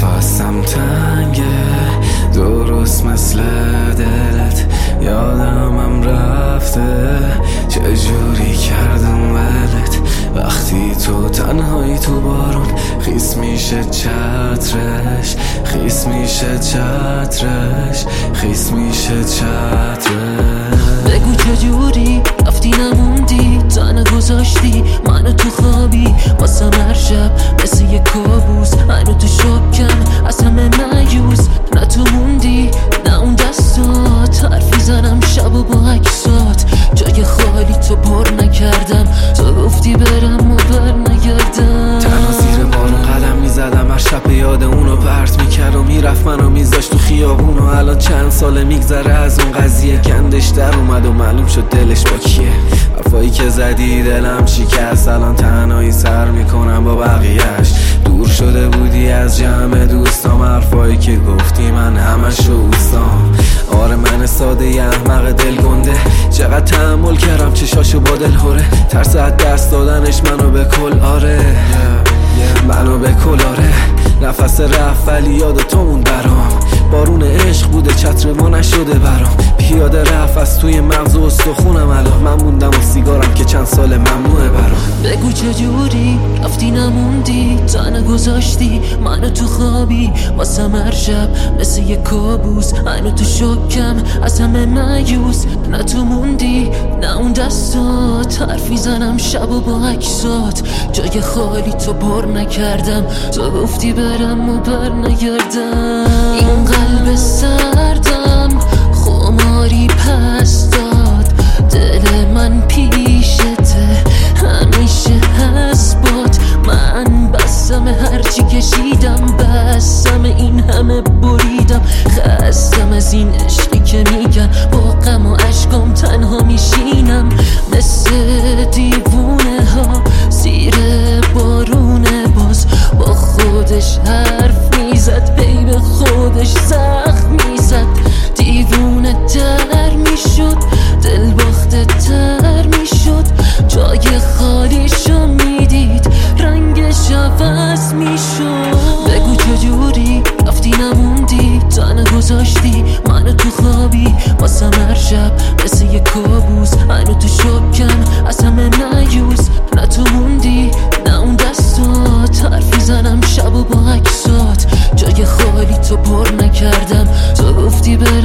نفسم تنگه درست مثل دلت، یادمم رفته چجوری کردم ولت. وقتی تو تنهایی تو بارون خیس میشه چترش، خیس میشه چترش، خیس میشه چترش. بگو چجوری رفتی نموندی، تنها گذاشتی منو تو خوابی واسم هر شب مثل یه کابوس. منو تو شکم از همه مایوس، نه تو موندی نه اون دستات. حرفی زنم شب و با عکسات، جای خالی تو پر نکردم. تو گفتی برم و بر نگردم. تنها زیر بارون قدم میزدم، هر شب یاد اونو پرت میکرد و میرفت منو میذاشت تو خیابون. و الان چند ساله میگذره از اون قضیه، گندش در اومد و معلوم شد دلش با کیه. حرفایی که زدی دلم شکست، الان تنهایی سر میکنم با بقیهش. دور شده بودی از جمع دوستام، حرفایی که گفتی من همشو اوستام. آره من ساده ی احمق دل گنده، چقدر تحمل کردم چشاشو با دل هوره. ترس از دست دادنش منو به کل، آره منو به کل، آره. نفس رفت ولی یاد تو مون برام، بارون عشق بوده چتر ما نشده برام. پیاده رفت از توی مغز و استخونم، الان من موندم و سیگارم که چند سال ممنوعه برام. بگو چجوری رفتی نموندی، تنها گذاشتی منو تو خوابی واسم هر شب مثل یه کابوس. منو تو شکم از همه مایوس، نه تو موندی نه اون دستات. حرفی زنم شب و با عکسات، جای خالی تو پر نکردم. تو گفتی برم و بر نگردم. این قلب سردم خماری پس داد، دل من پیشته همیشه هست باد. من بسم هرچی کشیدم، بسم این همه بریدم. خستم از این عشقی که میگن، با غم و عشقم تنها میشینم مثل دیوونه ها زیر بارونه. باز با خودش حرف میزد، پی به خودش زخم میزد. دیوونه تر میشد، دل باخته تر میشد. جای خالیشو میدید، رنگش عوض میشد. بگو چجوری رفتی نموندی، تنها گذاشتی منو تو خوابی واسم هر شب مثل یه کابوس. منو تو شکم از همه مایوس، نه تو موندی نه اون دستات. حرفی زنم شب و با عکسات، جای خالی تو پر نکردم. تو گفتی